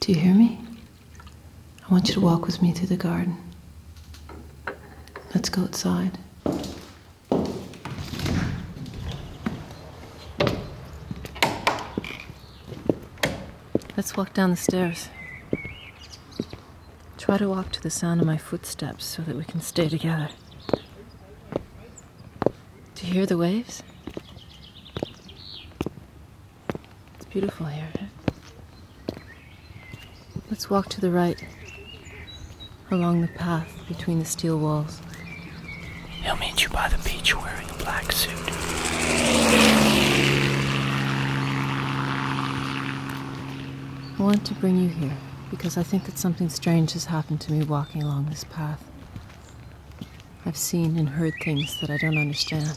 Do you hear me? I want you to walk with me through the garden. Let's go outside. Let's walk down the stairs. Try to walk to the sound of my footsteps so that we can stay together. Do you hear the waves? It's beautiful here. Let's walk to the right, along the path between the steel walls. He'll meet you by the beach wearing a black suit. I want to bring you here because I think that something strange has happened to me walking along this path. I've seen and heard things that I don't understand.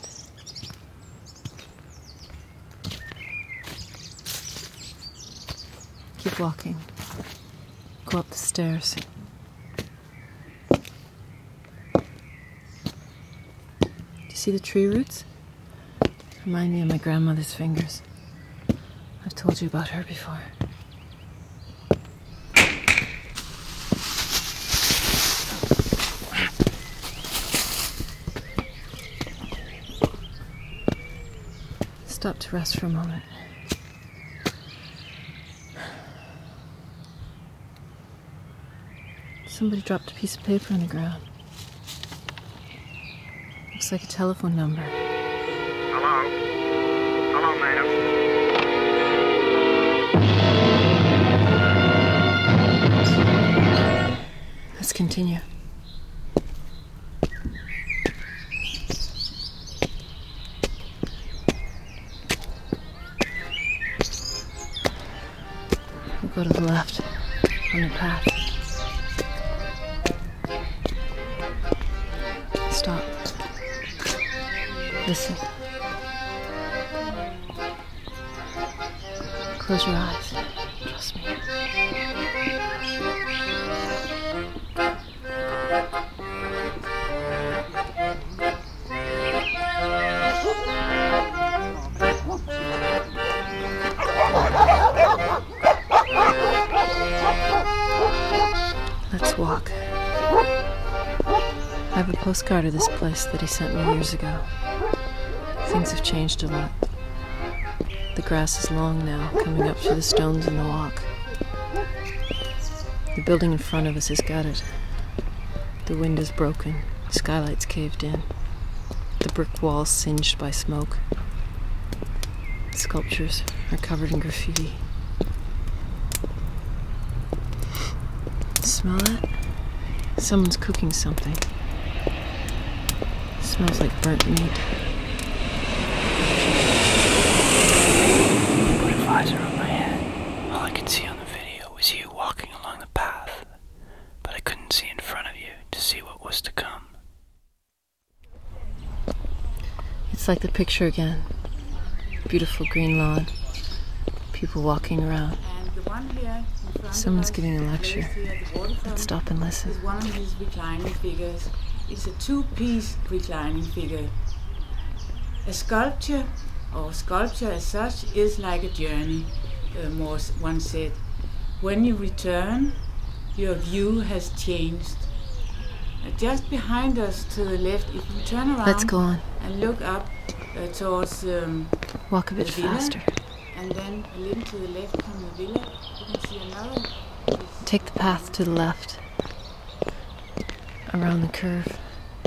Keep walking. Go up the stairs. Do you see the tree roots? Remind me of my grandmother's fingers. I've told you about her before. Stop to rest for a moment. Somebody dropped a piece of paper on the ground. Looks like a telephone number. Hello? Hello, madam. Let's continue. We'll go to the left on the path. Stop. Listen. Close your eyes. Trust me. Let's walk. I have a postcard of this place that he sent me years ago. Things have changed a lot. The grass is long now, coming up through the stones in the walk. The building in front of us is gutted. The wind is broken, skylights caved in. The brick walls singed by smoke. The sculptures are covered in graffiti. Smell that? Someone's cooking something. It smells like burnt meat. I put a visor on my head. All I could see on the video was you walking along the path, but I couldn't see in front of you to see what was to come. It's like the picture again. Beautiful green lawn. People walking around. Someone's giving a lecture. Let's stop and listen. Is one of these reclining figures. It's a two-piece reclining figure. A sculpture, or sculpture as such, is like a journey, one said. When you return, your view has changed. Just behind us to the left, if you turn around, let's go on. And look up towards walk a bit villa, faster. And then a little to the left from the villa, you can see another. Take the path to the left, around the curve,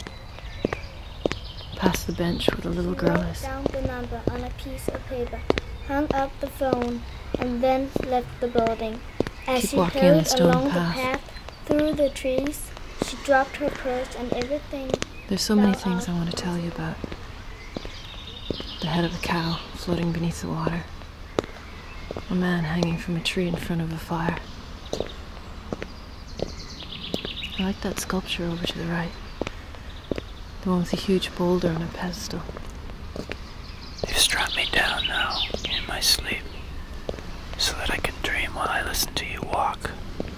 past the bench where the little girl is. Down the number on a piece of paper, hung up the phone, and then left the building. As Keep she walking on the hurried stone along path. the path through the trees, she dropped her purse and everything. There's so many things I want to tell you about. The head of a cow floating beneath the water. A man hanging from a tree in front of a fire. I like that sculpture over to the right. The one with a huge boulder on a pedestal. You've struck me down now, in my sleep, so that I can dream while I listen to you walk.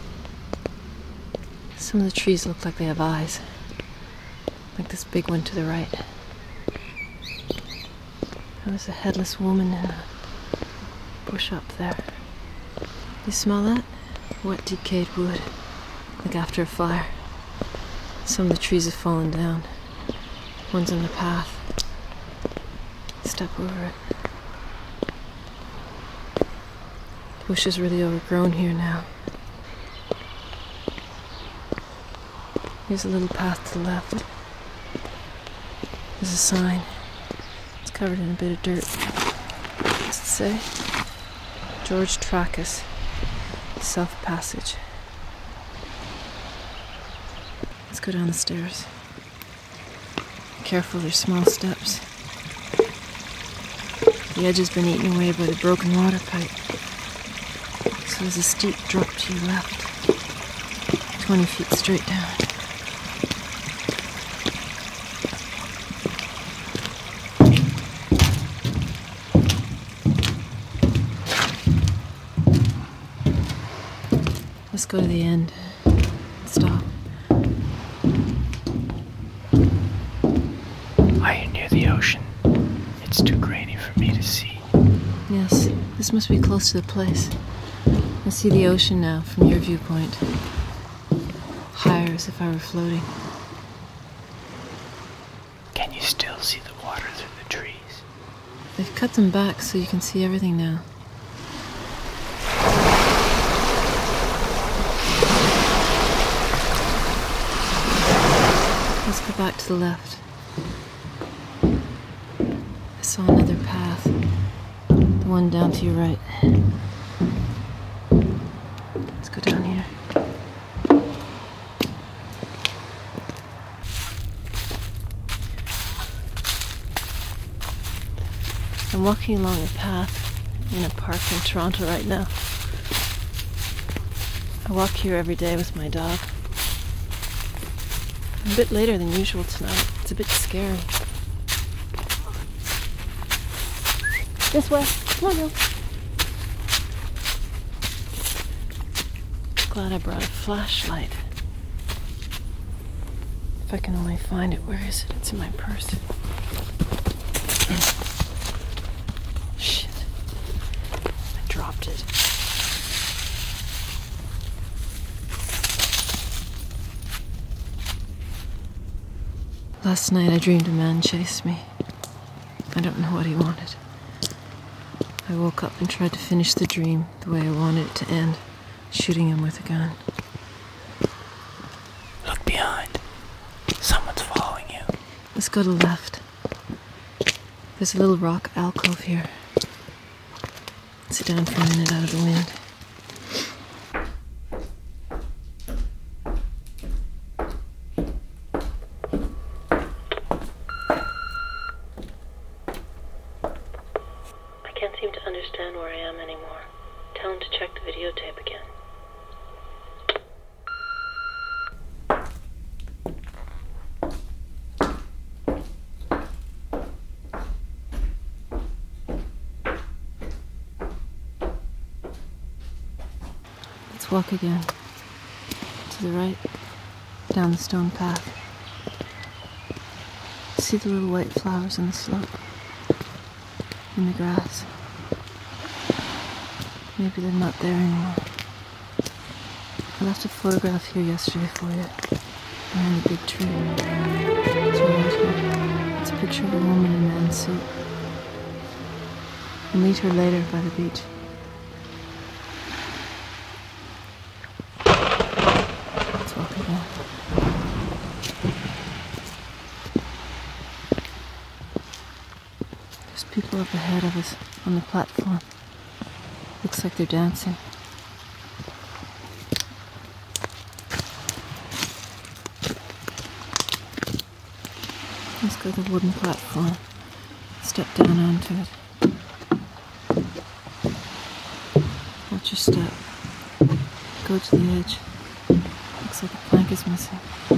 Some of the trees look like they have eyes. Like this big one to the right. There was a headless woman in a bush up there. You smell that? Wet, decayed wood, like after a fire. Some of the trees have fallen down. One's on the path. Step over it. The bush is really overgrown here now. Here's a little path to the left. There's a sign. It's covered in a bit of dirt. What does it say? George Trachis, South Passage. Let's go down the stairs. Careful, there's small steps. The edge has been eaten away by the broken water pipe. So there's a steep drop to your left. 20 feet straight down. Let's go to the end. Stop. Are you near the ocean? It's too grainy for me to see. Yes, this must be close to the place. I see the ocean now from your viewpoint. Higher, as if I were floating. Can you still see the water through the trees? They've cut them back so you can see everything now. Let's go back to the left. I saw another path. The one down to your right. Let's go down here. I'm walking along a path in a park in Toronto right now. I walk here every day with my dog. I'm a bit later than usual tonight. It's a bit scary. This way. Come on, Bill. Glad I brought a flashlight. If I can only find it. Where is it? It's in my purse. Shit. I dropped it. Last night I dreamed a man chased me. I don't know what he wanted. I woke up and tried to finish the dream the way I wanted it to end, shooting him with a gun. Look behind. Someone's following you. Let's go to the left. There's a little rock alcove here. Sit down for a minute out of the wind. I can't seem to understand where I am anymore. Tell him to check the videotape again. Let's walk again. To the right, down the stone path. See the little white flowers on the slope? In the grass. Maybe they're not there anymore. I left a photograph here yesterday for you. Behind a big tree. It's right here. It's a picture of a woman in man's suit. We'll meet her later by the beach. Let's walk again. There's people up ahead of us on the platform. Looks like they're dancing. Let's go to the wooden platform. Step down onto it. Watch your step. Go to the edge. Looks like a plank is missing.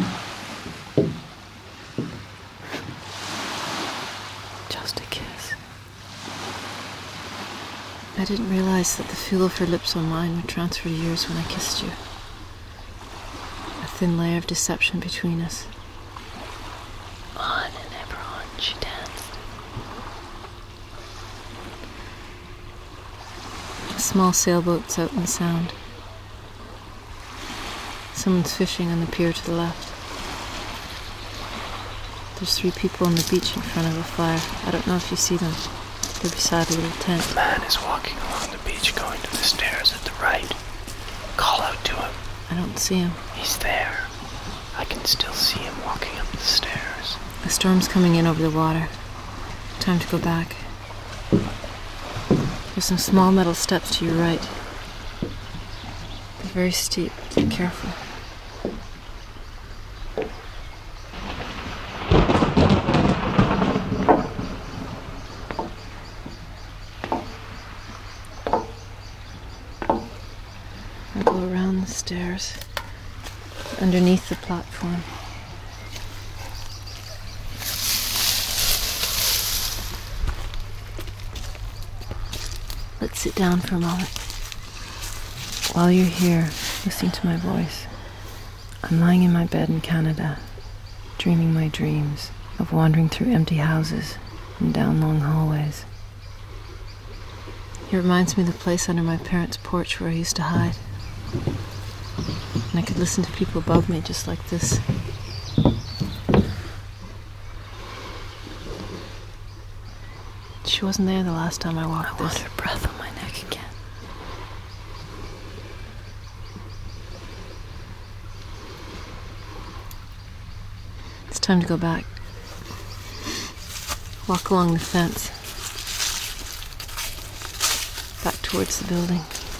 Just a kiss. I didn't realize that the feel of her lips on mine would transfer to yours when I kissed you. A thin layer of deception between us. On and ever on she danced. A small sailboat's out in the Sound. Someone's fishing on the pier to the left. There's 3 people on the beach in front of a fire. I don't know if you see them. They're beside a little tent. A man is walking along the beach going to the stairs at the right. Call out to him. I don't see him. He's there. I can still see him walking up the stairs. A storm's coming in over the water. Time to go back. There's some small metal steps to your right. They're very steep. Be careful. I'll go around the stairs, underneath the platform. Let's sit down for a moment. While you're here, listening to my voice, I'm lying in my bed in Canada, dreaming my dreams of wandering through empty houses and down long hallways. It reminds me of the place under my parents' porch where I used to hide. And I could listen to people above me just like this. She wasn't there the last time I walked this. I want her breath on my neck again. It's time to go back. Walk along the fence. Back towards the building.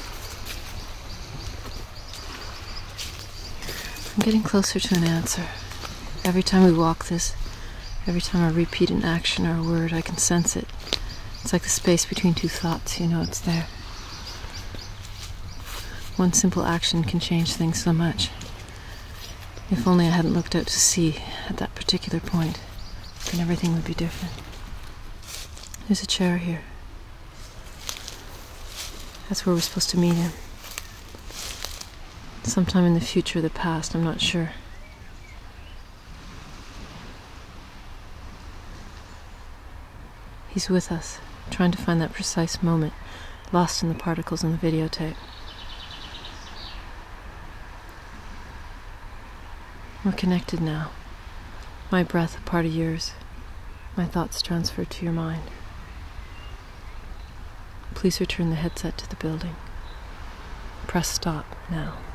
I'm getting closer to an answer. Every time we walk this, every time I repeat an action or a word, I can sense it. It's like the space between 2 thoughts, you know it's there. One simple action can change things so much. If only I hadn't looked out to sea at that particular point, then everything would be different. There's a chair here. That's where we're supposed to meet him. Sometime in the future or the past, I'm not sure. He's with us, trying to find that precise moment, lost in the particles in the videotape. We're connected now. My breath a part of yours. My thoughts transferred to your mind. Please return the headset to the building. Press stop now.